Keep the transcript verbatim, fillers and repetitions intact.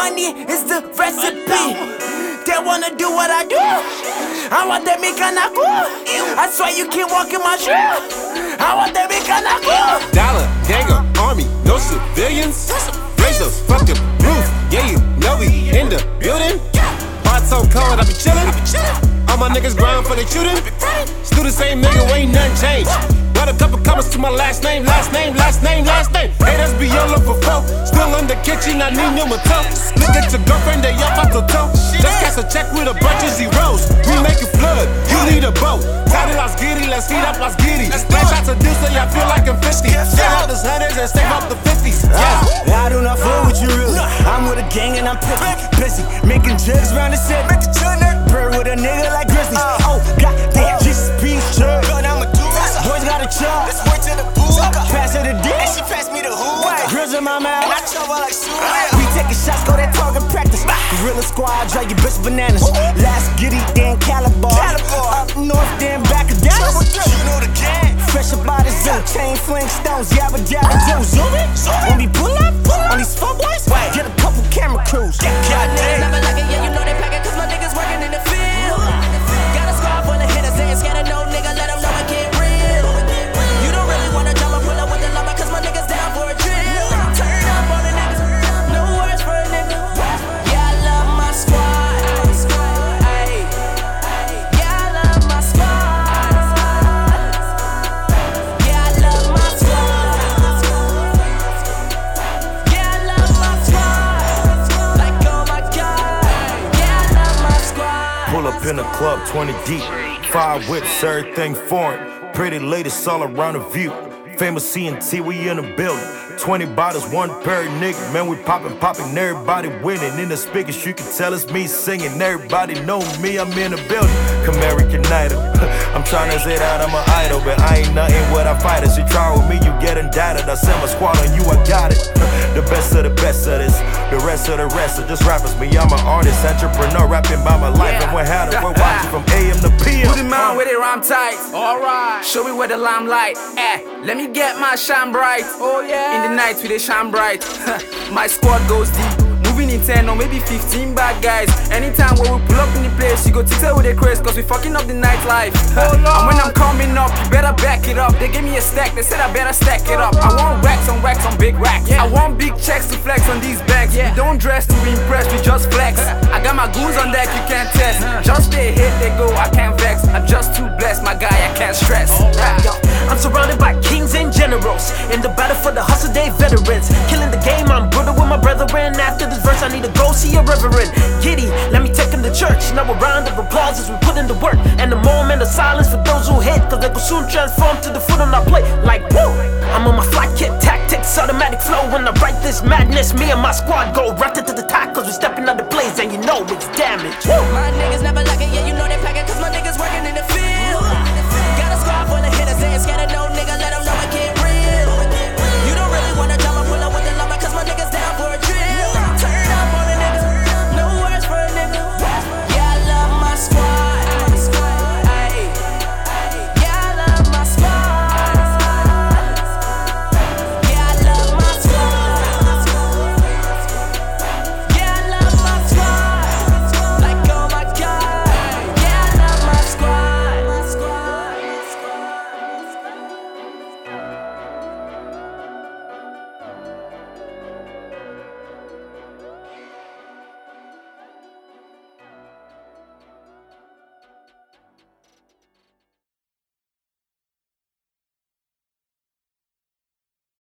money is the recipe. They wanna do what I do. I want them make an aku. I swear you can't walk in my shoe. I want them make an aku. Dollar, gang, army, no civilians. Raise the fucking roof. Yeah, you know we in the building. Heart so cold, I be chillin'. All my niggas grind for the shooting. Still the same nigga, ain't nothing changed. Got a couple comments to my last name, last name, last name, last name. Haters be yellow for folk. Still in the kitchen, I need your toe. Look at your girlfriend, they up out the toe. Just cash a check with a bunch of zeros. We make it flood, you need a boat. Title Las Giddy, let's heat up Las Giddy. Splash out to do so I feel like I'm fifty. Share out those hundreds and save up the fifties. Yeah. I do not fool with you really. I'm with a gang and I'm picky. Busy, making jugs round the city. Bird with a nigga like Grizzly. Oh, goddamn, Jesus peace, church. Boys got a chop. Let's work to the booth. Pass her the dick. And she passed me the hood. Grills in my mouth. And I trouble like Sue. We taking shots, go that target practice. Gorilla squad, drag your bitch bananas. Last Giddy, then Calabar. Up north, then back of Dallas. You know the gang. Fresh up out the zoo. Chain fling stones, yabba dabba do. Zoom it. When we pull up, on these fuck boys, get a couple camera crews. Niggas never like it, yeah, you know they pack it, cause my niggas working in the field. Got a squad full of hitters, they ain't scared of no nigga, let them know I can't real. You don't really wanna jump or pull up with the lumber, cause my niggas down for a drill. Turn up on the niggas, no words for a nigga. Yeah, I love my squad. Ayy. Yeah, I love my squad. Yeah, I love my squad. Yeah, I love my squad. Like, oh my God. Yeah, I love my squad. Pull up in the club, twenty deep. Five whips, everything foreign. Pretty ladies all around the view. Famous C N T, we in the building. twenty bottles, one pair of niggas. Man, we poppin', poppin', everybody winning. In the speakers, you can tell it's me singing. Everybody know me, I'm in the building. American Idol. I'm tryna say that I'm an idol, but I ain't nothing what I fight. As you try with me, you get indicted. I send my squad on you, I got it. The best of the best of this. The rest of the rest of just rappers. Me, I'm an artist, entrepreneur, rapping by my life. Yeah. And we're had it, we're watching from A M to P M. Put him on with it, rhyme tight. Alright. Show me where the limelight. Eh, let me get my shine bright. Oh yeah. In the night we they shine bright. My squad goes deep. Moving in ten or maybe fifteen bad guys. Anytime when we pull up in the place, you go titter with a craze, cause we fucking up the nightlife. Oh, and when I'm coming up, you better back it up. They gave me a stack, they said I better stack it up. I want racks on racks on big racks. Yeah. I want big checks to flex on these bags. Yeah. We don't dress to be impressed, we just flex. I got my goons on deck, you can't test. Just they hit, they go, I can't vex. I'm just too blessed, my guy, I can't stress. Yo, I'm surrounded by kings and generals. In the battle for the hustle, they veterans. Killing the game, I'm brother with my brethren. After this verse, I need to go see a reverend. Giddy, let me take him to church. Now a round of applause as we put in the work. And the moment of silence for those who hate, cause they will soon transform to the foot on our plate. Like woo! I'm on my fly kit tactics, automatic flow. When I write this madness, me and my squad go right to the top, cause we stepping out the blaze and you know it's damage. Woo! My niggas never like it, yeah, you know they pack it.